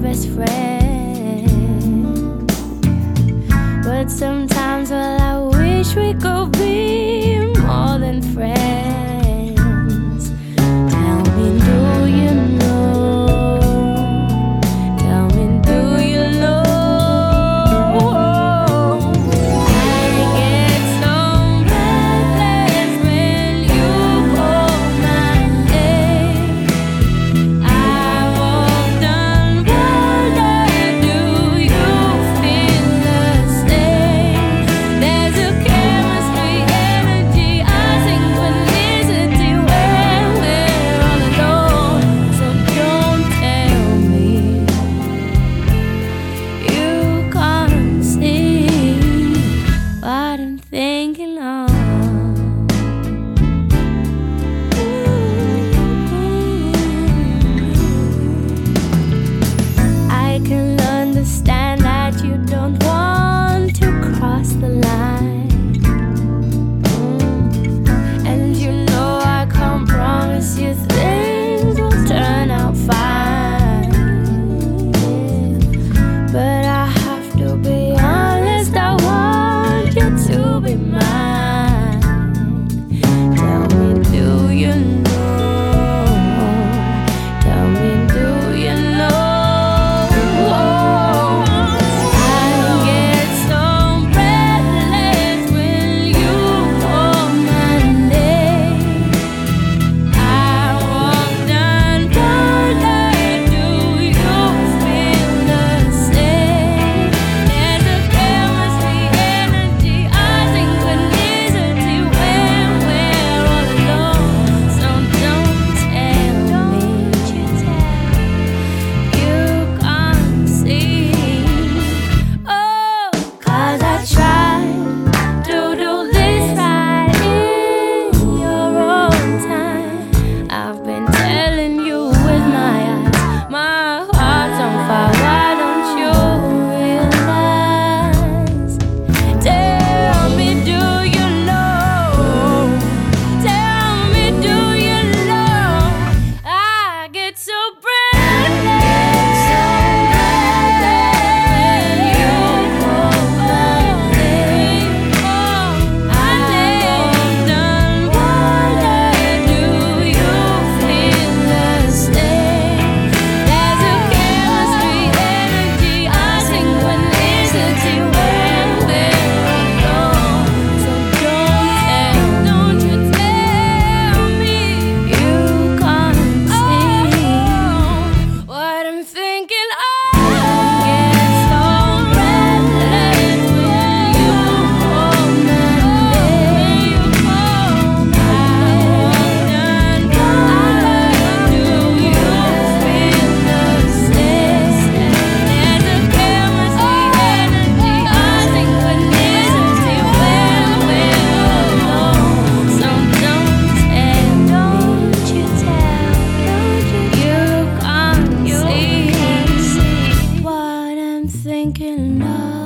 best friend. But sometimes, well, I wish we could be more than friends. Tell me, do you know? Tell me, do you know? I get so breathless when you call my name. I often wonder, do you feel the same? There's a chemistry, energy, I synchronicity when we're all alone. So don't tell me you can't see what I'm thinking of. I can understand that you don't want to cross the line. And you know I can't promise you things will turn out fine. But I have to be honest, I want you to be mine. Tell me, do you know? Tell me, do you know? I get so breathless when you call my name. I often wonder, do you feel the same? There's a chemistry, energy, I synchronicity when we're all alone. So don't tell me you can't see. Oh, 'cause I tried to do this right in your own time. I've been telling you with my eyes, my heart's on fire. Why don't you realize? Tell me, do you know? Tell me, do you know? I get so breathless when you call my name. I often wonder, do you feel the same? There's a chemistry, energy, I synchronicity when we're alone. So don't you tell me you can't see what I'm thinking of. Get so breathless when you call my name. I often wonder, do you feel the same? There's a chemistry, energy, I synchronicity when we're alone. So don't you tell you can't see what I'm thinking of.